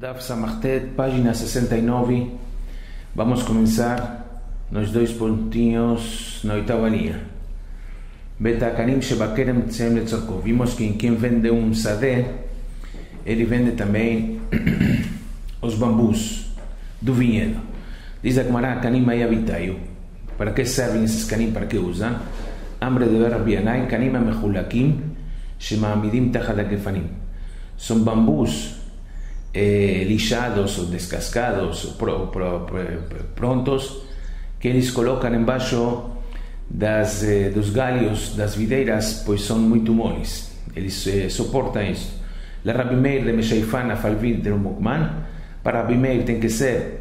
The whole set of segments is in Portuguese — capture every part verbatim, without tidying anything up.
Daf Samachtet, página sessenta e nove. Vamos começar nos dois pontinhos na oitava linha. Betakanim shebakerem tzem letzorko. Vimos que quem vende um sadé, ele vende também os bambus do vinhedo. Diz a Gemara, kanim ayavitayu. Para que servem esses kanim? Para que usam? Amre de Rabbi Yanai, kanim amechulakim shema'amidim tachad hagefanim. São bambus Eh, lixados ou descascados ou pro, pro, pro, prontos que eles colocam embaixo das, eh, dos galhos das videiras, pois são muito moles, eles eh, suportam isso. La Rabbi Meir de Meshaifan afalvid de Mukman, para Rabbi Meir tem que ser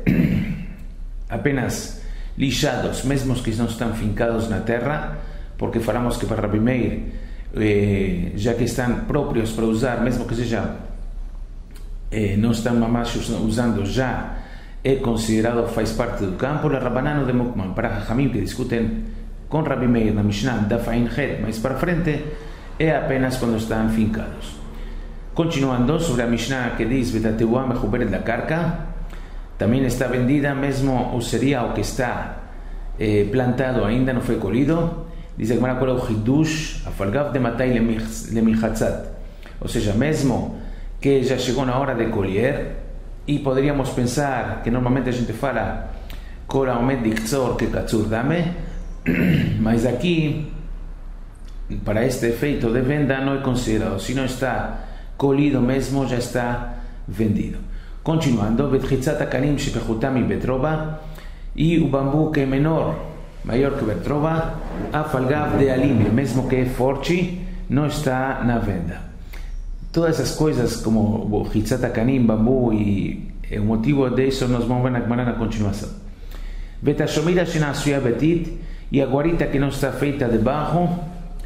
apenas lixados, mesmo que não estão fincados na terra, porque falamos que para Rabbi Meir, eh, já que estão próprios para usar, mesmo que seja Eh, não estão mais usando, já é considerado, faz parte do campo. La Rabbanano de Mukman, para Jajamim que discutem com Rabbi Meir na Mishnah da Fain Het, mas para frente é apenas quando estão fincados. Continuando sobre a Mishnah que diz Vetateua mechuberet la karka, também está vendida mesmo o cereal que está eh, plantado, ainda não foi colhido. Diz a Gemara, qual é o Hidush afalgav de matai lemichatzat, ou seja, mesmo que já chegou na hora de colher, e poderíamos pensar que normalmente a gente fala Kol haomed diktzor que katzur dame, mas aqui para este efeito de venda não é considerado, se não está colhido mesmo, já está vendido. Continuando, betchitzat hakanim shepechutam betroba, e o bambu que é menor, maior que betroba, afalgav de alim, mesmo que é forte, não está na venda. Todas essas coisas como o Hitzat Hakanim, bambu, e o motivo disso nós vamos ver na Gemara na continuação. Betashomira shenasuya betit, e a guarita que não está feita de barro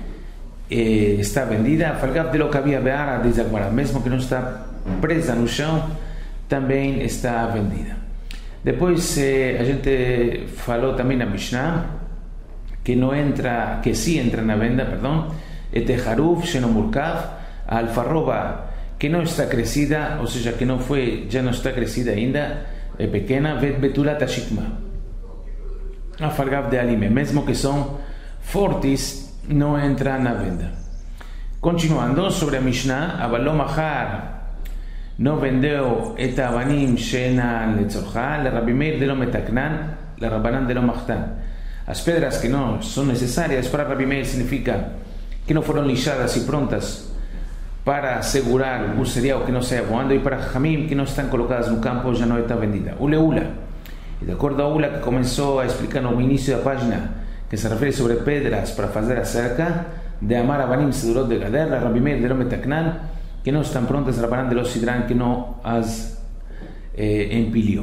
eh, está vendida. Falgav de lo que havia beara, diz a Gemara, mesmo que não está presa no chão, também está vendida. Depois eh, a gente falou também na Mishnah que não entra, que sim entra na venda, perdão, eteharuf shenomurkav, a alfarroba que não está crescida, ou seja, que não foi, já não está crescida ainda, é pequena, vet betulat hashikma, a fargav de alime, mesmo que são fortes, não entra na venda. Continuando sobre a Mishnah, avaló mahar não vendeu et avanim she'enan letzorcha, le Rabbi Meir de lo metaknan, le Rabbanan de lo machtan. As pedras que não são necessárias para Rabbi Meir significa que não foram lixadas e prontas para segurar o cereal que não saia voando, e para Jamim que não estão colocadas no campo já não está vendida. O Leula, e de acordo a Ula que começou a explicar no início da página, que se refere sobre pedras para fazer a cerca, de Amar Avanim Sedurot de Gader, Rabbi Meir de lo metaknan, que não estão prontas, Rabbanan de lo sidran, que não as eh, empilhou.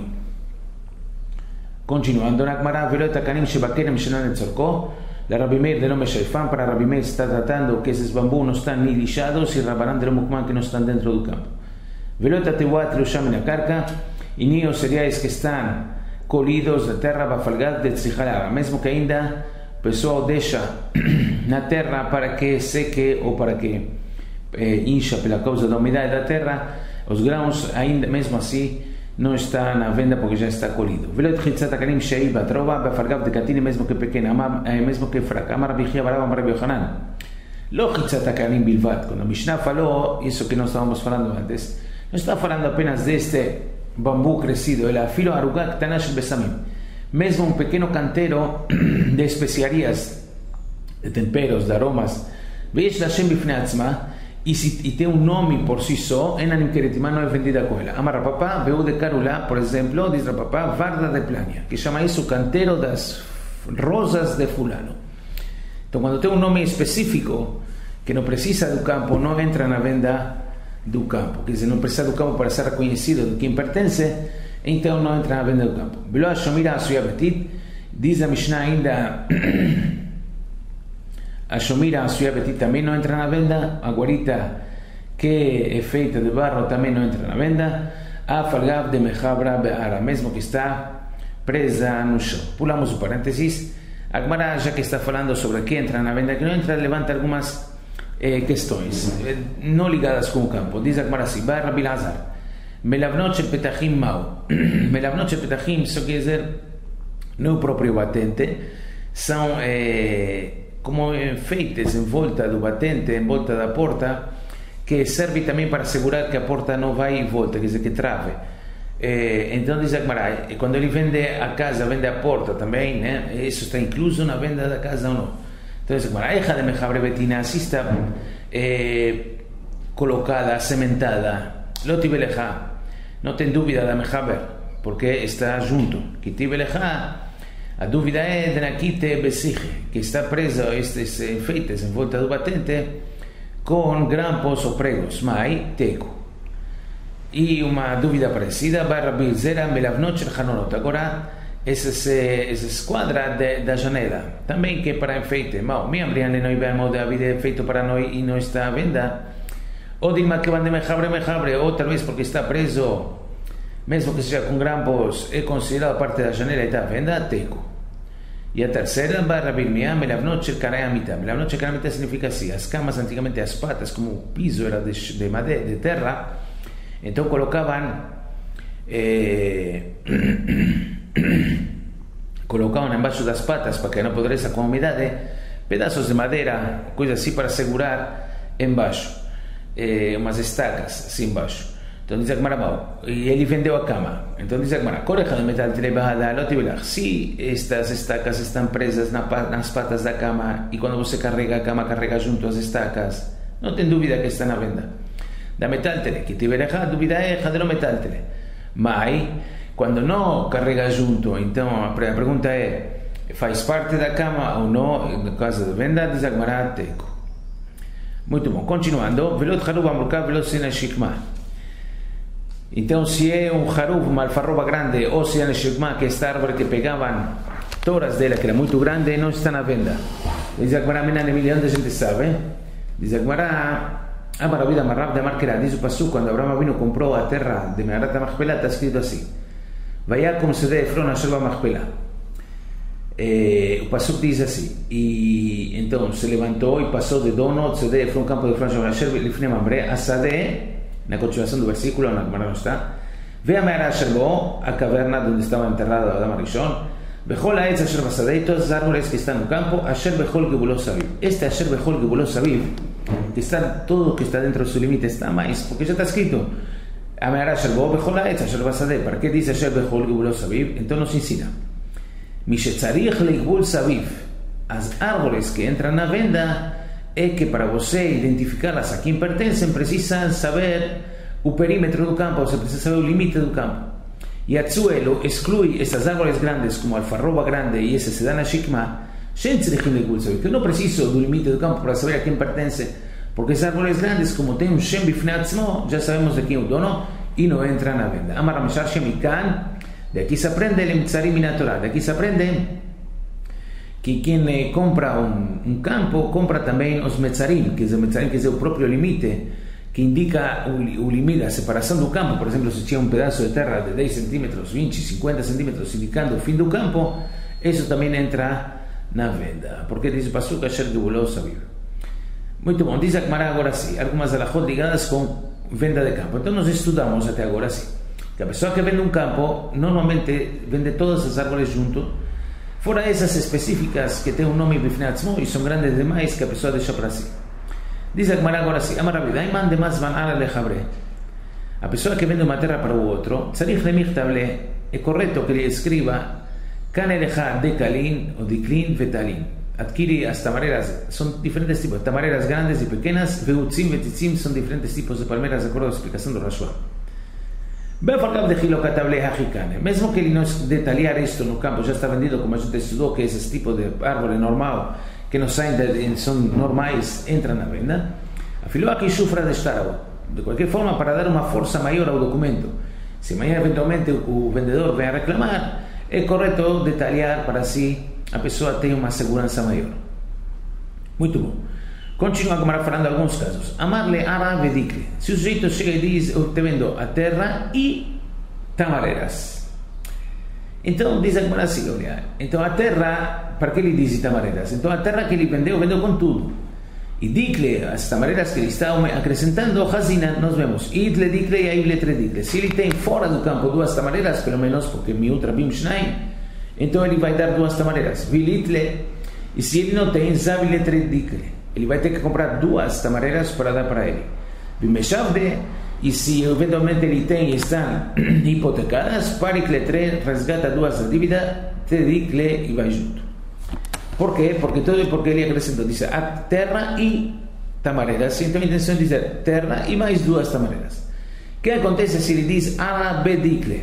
Continuando na Gemara, Velo etakanim shebakerem shenan etzorko, la Rabbi Meir de lo Meshaifan, para Rabbi Meir está tratando que esses bambus não estão ni lixados, e Rabbanan de lo Mukman que não estão dentro do campo. Velo etateua telusham na karka, e nem os cereais que estão colhidos da terra, bafalgad de tzichalava, mesmo que ainda o pessoal deixa na terra para que seque ou para que eh, incha pela causa da umidade da terra, os grãos ainda mesmo assim não está na venda porque já está colhido. Velot chitzat hakanim she'i batrova bafalgav de katine, mesmo que pequena, mesmo que fraca. Amar Rabbi Chia barava Amar Rabbi Yochanan, lo chitzat hakanim bilvat. Quando a Mishnah falou isso que nós estávamos falando antes, não está falando apenas deste bambu crescido, ela filo arugat tanash besamim, mesmo um pequeno canteiro de especiarias, de temperos, de aromas, veish lashem bifnei atzma, e, se, e tem um nome por si só, enanim keretimá, não é vendida com ela. Amar Rapapá, veu de Karulá, por exemplo, diz Rapapá, Varda de Plania, que chama isso o canteiro das rosas de fulano. Então, quando tem um nome específico, que não precisa do campo, não entra na venda do campo, quer dizer, não precisa do campo para ser reconhecido de quem pertence, então não entra na venda do campo. Bilo Ashomira Asuya Betit, diz a Mishnah ainda, a Shomira Asuya Betit também não entra na venda, a guarita que é feita de barro também não entra na venda, a Falgav de Mechabra Be'ara, mesmo que está presa no chão. Pulamos o parênteses. A Gemara, já que está falando sobre que entra na venda e que não entra, levanta algumas eh, questões eh, não ligadas com o campo. Diz a Gemara assim, vai Rabbi Lazar, Melavnot shel petachim mau. Melavnot shel petachim, isso quer dizer, não o próprio batente, são é, como enfeites em volta do batente, em volta da porta, que serve também para assegurar que a porta não vai e volta, quer dizer, que trave. É, então diz a Gemara, quando ele vende a casa, vende a porta também, né? Isso está incluso na venda da casa ou não? Então diz a Gemara, eja de mechabre betina, assim está é, colocada, sementada, lotibeleja, não tem dúvida da mechaber, porque está junto. Kitibeleja, a dúvida é de nakite besige, que está preso estes enfeites em volta do batente com grampos ou pregos, mai teco. E uma dúvida parecida, Rabbi Zera melavnot shel hanonot. Agora, essa esquadra da janela, também que é para enfeite. Mal, me abriam e não vemos de haver feito para nós e não está à venda. Ou dilma que van de mechabre, mechabre, ou talvez porque está preso, mesmo que seja com grampos, é considerado parte da janela e está à venda, teco. E a terceira, Rabbi Irmia, melavnot shel karayamita. Melavnot shel karayamita significa assim, as camas antigamente, as patas, como o piso era de, de madeira, de terra, então colocavam eh, colocavam embaixo das patas para que não apodreça com a umidade pedaços de madeira, coisa assim para segurar embaixo, eh, umas estacas assim embaixo. Então diz a Gemara, e ele vendeu a cama. Então diz a Gemara, coreja de metal trebada, lotibelar. Se estas estacas estão presas nas patas da cama e quando você carrega a cama, carrega junto as estacas, não tem dúvida que está na venda. Da metaltere, que tivereja, dúvida é de não metaltere. Mas, quando não carrega junto, então a pergunta é, faz parte da cama ou não, no caso de venda, diz a Gemara, teco. Muito bom, continuando, velot haruv amurkav velot sena shikma. Então, se é um haruv, uma alfarroba grande, ou se é shikma, que é esta árvore que pegavam toras dela, que era muito grande, não está na venda. Diz a Gemara, mena milhão de gente sabe. Diz a Gemara, a maravilha marrab de Marquera, diz o Passu, quando Abraham Avinu comprou a terra de Meharat HaMachpelah, está escrito assim, Vaya como se dê Efron Asher Bamachpelah. O Passu diz assim, e então se levantou e passou de dono, se dê Efron, campo de Efron Asher Lifnei Mamre, a Sadeh, na continuação do versículo, na Gemara não está, ve a Meharat Asher Bo, a caverna onde estava enterrado Adam Arishon, Bechol Aetz Asher Basadeh, todas as árvores que estão no campo, Asher Bechol Gebulo Saviv. Este Asher Bechol Gebulo Saviv, que está todo que está dentro de su límite está mais, porque já está escrito Ameará Sherbo Bechol Aetz Asher Basadeh. ¿Para qué dice Asher Bechol Gebulo Saviv? Então nos ensina Mishetzarich Legbul Saviv, as árvores que entram na venda é que para você identificá-las a quem pertencem precisa saber o perímetro do campo, você precisa saber o limite do campo. E Atzuelo exclui essas árvores grandes como a alfarroba grande e essa sedana shikma, que eu não preciso do limite do campo para saber a quem pertence, porque as árvores grandes, como tem um Shem Bifnei Atzmo, já sabemos de quem é o dono e não entra na venda. Amar Rameshar Shemikan, daqui se aprende el Mitzarim Minatorah, daqui se aprende que quem compra um, um campo, compra também os Metzarim, que é o Metzarim, que é o próprio limite, que indica o, o limite, a separação do campo. Por exemplo, se tinha um pedaço de terra de dez centímetros, vinte, cinquenta centímetros, indicando o fim do campo, isso também entra na venda, porque diz o Pasuk Asher Gebulo Saviv. Muito bom, diz a Gemara agora sim, algumas alahot ligadas com venda de campo. Então nós estudamos até agora sim, que a pessoa que vende um campo, normalmente vende todas as árvores junto, fora essas específicas que tem um nome Bifnei Atzmo e são grandes demais que a pessoa deixa para si. Diz a Gemara agora sim, Amaravidaiman de mas van ala lechabre. A pessoa que vende uma terra para o outro, tzarich lemichtable, é correto que ele escreva Kanelecha de Kalin ou de Klin Vetalin. Adquire as tamareiras, são diferentes tipos, tamareiras grandes e pequenas, Veutzim Vetitzim são diferentes tipos de palmeiras, de acordo com a explicação do Rashua. Befarkav de Hilokatable Hachikane, mesmo que ele não detalhar isto no campo, já está vendido, como a gente estudou, que esse tipo de árvore normal, que não saem, de, são normais, entra na venda. Afilou aqui chufra de estarau, de qualquer forma, para dar uma força maior ao documento. Se amanhã, eventualmente, o vendedor vem a reclamar, é correto detalhar para si, a pessoa tem uma segurança maior. Muito bom. Continua a Gemara falando alguns casos. Amarle ara vedikle. Se o sujeito chega e diz, eu te vendo a terra e tamareiras. Então diz a Gemara assim, olha, então a terra, para que ele diz tamareiras? Então a terra que ele vendeu, vendeu com tudo. E dicle, as tamareiras que ele está acrescentando, Hazina, nós vemos idle dicle e aible tre dicle. Se ele tem fora do campo duas tamareiras, pelo menos porque miutra bim shnaim, então ele vai dar duas tamareiras. Vilitle, e se ele não tem, zavile tre dicle. Ele vai ter que comprar duas tamareiras para dar para ele. Bimeshavde, e se eventualmente ele tem e estão hipotecadas, paricle tre, resgata duas da dívida, tre dicle e vai junto. Por quê? Porque tudo é porque ele acrescentou, diz a terra e tamareiras. Então a intenção é dizer terra e mais duas tamareiras. O que acontece se ele diz ala bedicle?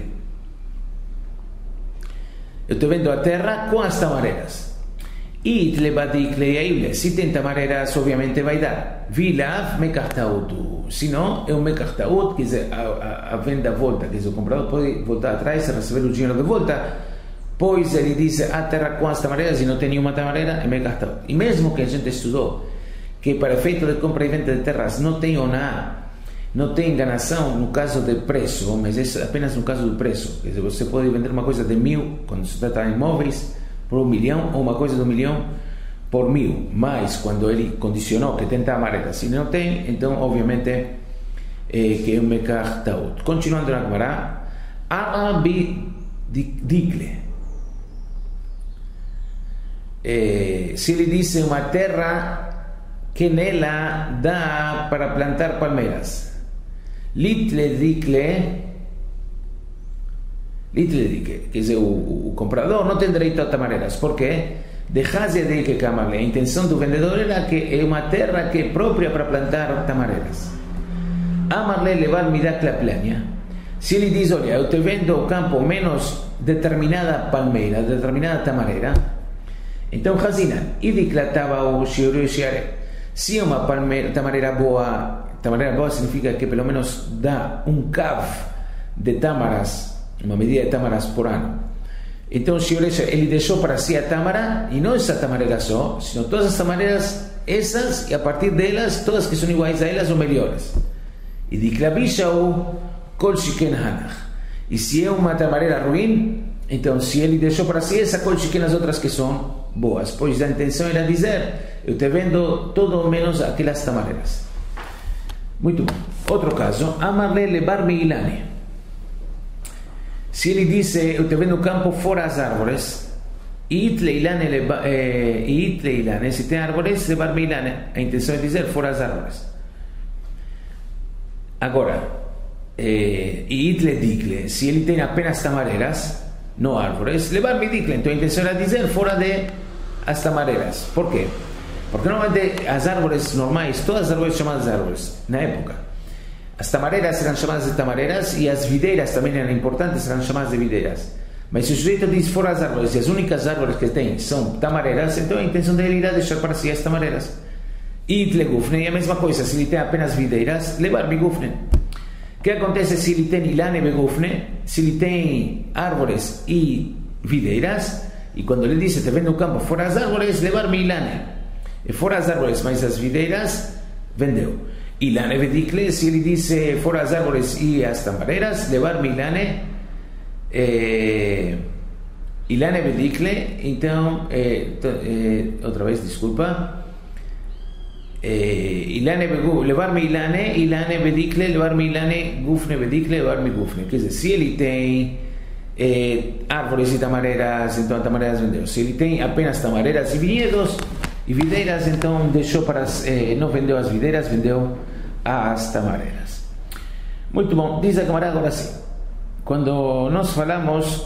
Eu estou vendo a terra com as tamareiras. Itle badicle e aible. Se tem tamareiras, obviamente vai dar. Vilav mekartaut. Se não, é um mekartaut, quer dizer, a, a, a venda volta, quer dizer, o comprador pode voltar atrás e receber o dinheiro de volta. Pois ele diz a terra com as tamareiras e não tem nenhuma tamareira, é mekartaut. E mesmo que a gente estudou que para efeito de compra e venda de terras não tem oná, não tem enganação no caso de preço, mas é apenas no caso do preço. Quer dizer, você pode vender uma coisa de mil, quando se trata de imóveis, por um milhão, ou uma coisa de um milhão por mil. Mas quando ele condicionou que tem tamareira, se não tem, então obviamente é que é um mekartaut. Continuando na Gemara, ala bedicle. Eh, se ele diz uma terra que nela dá para plantar palmeiras, litle dicle, litle dicle, quer dizer, o, o comprador não tem direito a tamareiras. Por quê? Deixasse de que camarle. A intenção do vendedor era que é uma terra que é própria para plantar tamareiras. Amarle levar midakla plania. Se ele diz, olha, eu te vendo o campo menos determinada palmeira, determinada tamareira, então, Hazina, e declatava o shiuru shiare. Se é uma palmeira, tamareira boa, tamareira boa significa que pelo menos dá um cav de tamaras, uma medida de tamaras por ano. Então, shiuru ele deixou para si a tamara, e não essa tamareira só, sino todas as tamareiras, essas, e a partir delas, todas que são iguais a elas ou melhores. E declavisha o kol shiken hanach. E se é uma tamareira ruim, então, se ele deixou para si essa kol shiken as outras que são boas, pois a intenção era dizer, eu te vendo todo menos aquelas tamareiras. Muito bom. Outro caso, amarle levar-me ilane. Se ele disse, eu te vendo o campo fora as árvores, e itle ilane, eh, itle ilane, se tem árvores, levar-me ilane. A intenção é dizer, fora as árvores. Agora, eh, e itle dicle, se ele tem apenas tamareiras, não árvores, levar-me dicle. Então a intenção era dizer, fora de as tamareiras. Por quê? Porque normalmente as árvores normais, todas as árvores chamadas árvores, na época, as tamareiras eram chamadas de tamareiras e as videiras também eram importantes, eram chamadas de videiras. Mas se o sujeito diz fora as árvores e as únicas árvores que tem são tamareiras, então a intenção dele irá deixar para si as tamareiras. E itle gufne, é a mesma coisa, se ele tem apenas videiras, levar-me gufne. O que acontece se ele tem ilane e gufne? Se ele tem árvores e videiras, e quando ele diz, te vendo o campo fora as árvores, levar-me ilane. E fora as árvores, mas as videiras, vendeu. Ilane vedicle, se ele diz fora as árvores e as tamareiras, levar-me ilane, eh, ilane vedicle, então, eh, eh, outra vez, desculpa, eh, ilane, levar-me ilane, ilane vedicle, levar-me ilane, gufne vedicle, levar-me gufne. Quer dizer, se ele tem Eh, árvores e tamareiras, então tamareiras vendeu. Se ele tem apenas tamareiras e vinhedos e videiras, então deixou para as, eh, não vendeu as videiras, vendeu as tamareiras. Muito bom. Diz a camarada agora sim. Quando nós falamos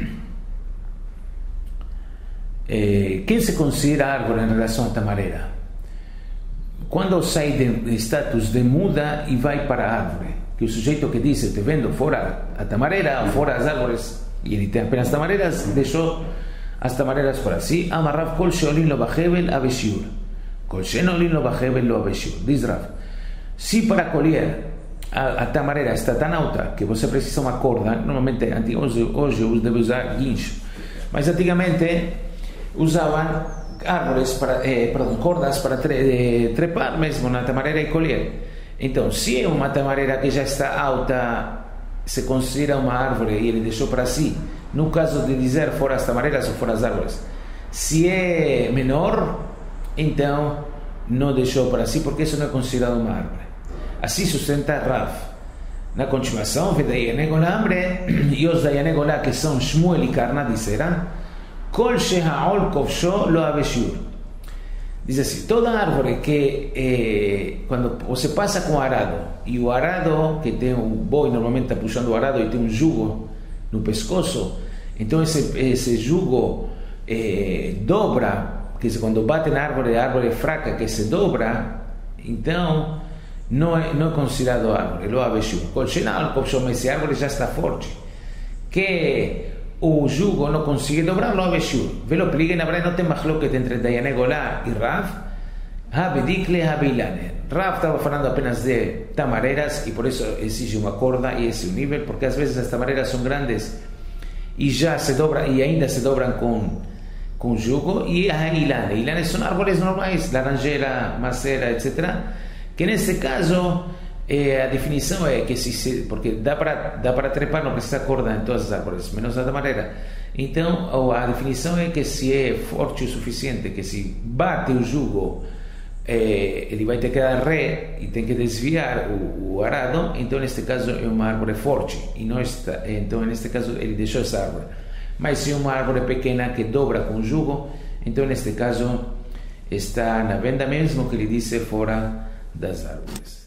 eh, quem se considera árvore em relação à tamareira? Quando sai de status de muda e vai para a árvore, que o sujeito que disse, te vendo fora a tamareira, fora as árvores, e ele tem apenas tamareiras, deixou as tamareiras fora. Si, amarrav kol sheolin lo bahevel aveshiur, kol shenolin lo bahevel lo aveshiur. Diz Rav, se para colher a, a tamareira está tão alta que você precisa uma corda, normalmente hoje, hoje deve usar guincho, mas antigamente usavam árvores, para, eh, perdão, cordas para tre, eh, trepar mesmo na tamareira e colher. Então, se é uma tamareira que já está alta, se considera uma árvore e ele deixou para si, no caso de dizer fora as tamareiras ou fora as árvores. Se é menor, então não deixou para si, porque isso não é considerado uma árvore. Assim sustenta Rav. Na continuação, Dayané Golá, e os Dayané Golá, que são Shmuel e Karna, disseram: Kol she'ha'ol kovsho lo aveshur. Diz assim: toda árvore que, eh, quando você passa com o arado, e o arado, que tem um boi, normalmente está puxando o arado e tem um jugo no pescoço, então esse, esse jugo eh, dobra, que quando bate na árvore, a árvore é fraca, que se dobra, então não é, não é considerado árvore, lo aveshur. Kol she'ha'ol kovsho, mas essa árvore já está forte, que o jugo não consegue dobrar, lo aveshur. Velo pligue, na verdade não tem machloket entre Dayané Golá e Rav, habedikle habilane. Rav estava falando apenas de tamareiras, e por isso exige uma corda e esse nível, porque às vezes as tamareiras são grandes e já se dobram, e ainda se dobram com, com jugo, e a ilane. Ilane são árvores normais, laranjeira, macera, etcétera, que nesse caso Eh, a definição é que se, se porque dá para dá para trepar, não precisa corda em todas as árvores, menos a tamareira. Então a definição é que se é forte o suficiente, que se bate o jugo, eh, ele vai ter que dar ré e tem que desviar o, o arado. Então neste caso é uma árvore forte, e não está, então neste caso ele deixou essa árvore. Mas se é uma árvore pequena que dobra com o jugo, então neste caso está na venda mesmo, que ele disse, fora das árvores.